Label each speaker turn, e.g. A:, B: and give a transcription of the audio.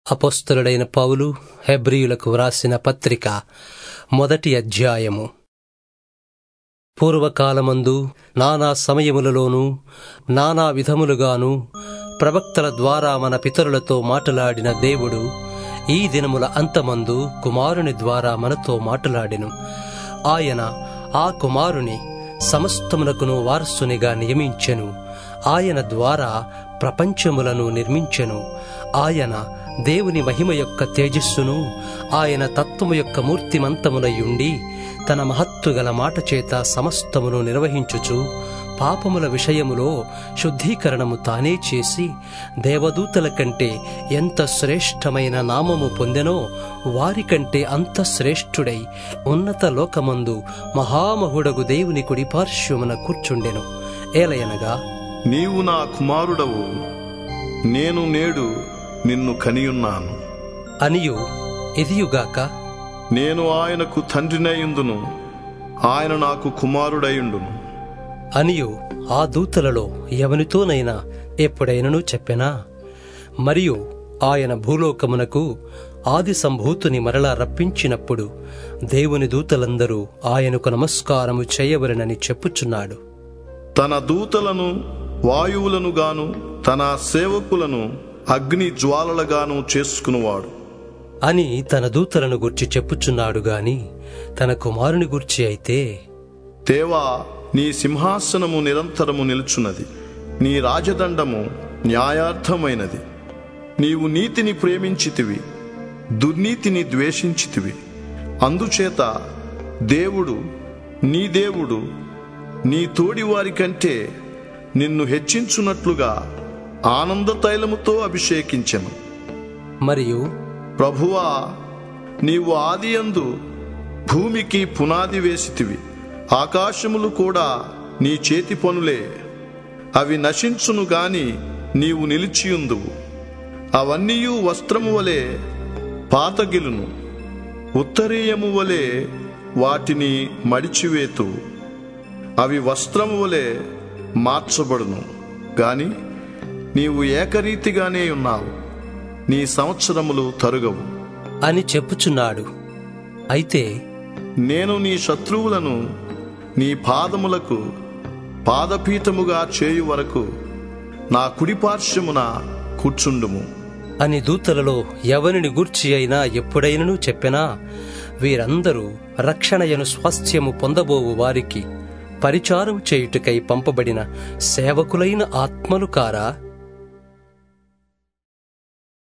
A: అపొస్తలుడైన పౌలు హెబ్రీయులకు వ్రాసిన పత్రిక 1వ అధ్యాయము. పూర్వకాలమందు నానా సమయములలోనూ నానా విధములుగాను ప్రవక్తల ద్వారా మన పితరులతో మాటలాడిన దేవుడు ఈ దినముల అంతమందు కుమారుని ద్వారా మనతో మాటలాడెను. ఆయన ఆ కుమారుని సమస్తమునకును వారసునిగా నియమించెను. ఆయన ద్వారా ప్రపంచములను నిర్మించెను. ఆయన దేవుని మహిమ యొక్క తేజస్సును, ఆయన తత్వము యొక్క మూర్తిమంతమునయుండి తన మహత్తుగల మాట చేత సమస్తమును నిర్వహించుచు పాపముల విషయములో శుద్ధీకరణము తానే చేసి దేవదూతల కంటే ఎంత శ్రేష్టమైన నామము పొందెనో వారికంటే అంత శ్రేష్ఠుడై ఉన్నత లోకమందు మహామహుడగు దేవుని కుడి పార్శ్వమున కూర్చుండెను. ఏలయనగా,
B: నీవు నా కుమారుడవు, నేను నేడు నిన్ను కనియున్నాను
A: అనియు, ఇదియుగాక,
B: నేను ఆయనకు తండ్రినయుందును, ఆయన నాకు కుమారుడయుండును
A: అనియు ఆ దూతలలో ఎవనితోనైనా ఎప్పుడైనను చెప్పెనా? మరియు ఆయన భూలోకమునకు ఆది సంభూతుని మరలా రప్పించినప్పుడు దేవుని దూతలందరూ ఆయనకు నమస్కారము చేయవలెనని చెప్పుచున్నాడు.
B: తన దూతలను వాయువులను గాను తన సేవకులను అగ్ని జ్వాలలుగాను చేసుకునివాడు
A: అని తన దూతలను గూర్చి చెప్పుచున్నాడు గాని తన కుమారుని గూర్చి అయితే,
B: దేవా, నీ సింహాసనము నిరంతరము నిలుచున్నది, నీ రాజదండము న్యాయార్థమైనది. నీవు నీతిని ప్రేమించితివి, దుర్నీతిని ద్వేషించితివి. అందుచేత దేవుడు నీ తోడి వారి కంటే నిన్ను హెచ్చించున్నట్లుగా ఆనంద తైలముతో అభిషేకించెను.
A: మరియు
B: ప్రభువా, నీవు ఆదియందు భూమికి పునాది వేసితివి. ఆకాశములు కూడా నీ చేతి పనులే. అవి నశించును గాని నీవు నిలిచియుందువు. అవన్నీయు వస్త్రము వలె పాతగిలును, ఉత్తరీయము వలె వాటిని మడిచివేతువు. అవి వస్త్రము వలె మార్చబడును గాని నీవు ఏకరీతిగానే ఉన్నావు. నీ సంవత్సరములు తరుగవు
A: అని చెప్పుచున్నాడు. అయితే
B: నేను నీ శత్రువులను నీ పాదములకు పాదపీఠముగా చేయు వరకు నా కుడిపార్శ్వమున కూర్చుండుము
A: అని దూతలలో ఎవరిని గూర్చి అయినా ఎప్పుడైనను చెప్పెనా? వీరందరూ రక్షణయను స్వాస్థ్యము పొందబోవు వారికి పరిచారం చేయుటకై పంపబడిన సేవకులైన ఆత్మలు కారా?